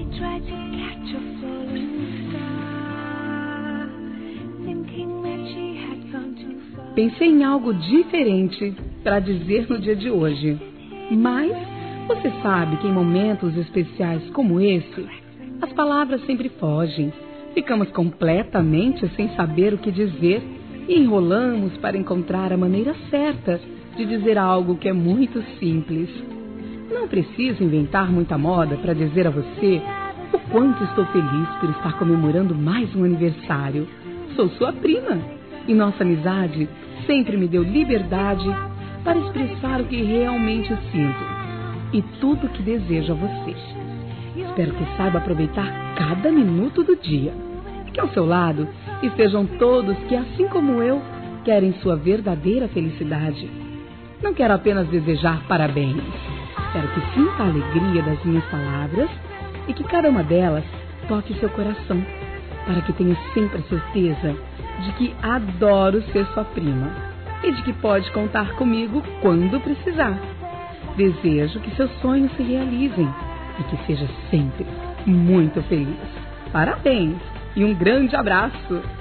tried to catch a falling star, thinking that she had gone too far. Pensei em algo diferente para dizer no dia de hoje, mas você sabe que em momentos especiais como esse, as palavras sempre fogem. Ficamos completamente sem saber o que dizer e enrolamos para encontrar a maneira certa de dizer algo que é muito simples. Não preciso inventar muita moda para dizer a você o quanto estou feliz por estar comemorando mais um aniversário. Sou sua prima e nossa amizade sempre me deu liberdade para expressar o que realmente sinto e tudo o que desejo a você. Espero que saiba aproveitar cada minuto do dia. Que ao seu lado estejam todos que, assim como eu, querem sua verdadeira felicidade. Não quero apenas desejar parabéns. Espero que sinta a alegria das minhas palavras e que cada uma delas toque seu coração, para que tenha sempre a certeza de que adoro ser sua prima e de que pode contar comigo quando precisar. Desejo que seus sonhos se realizem e que seja sempre muito feliz. Parabéns e um grande abraço!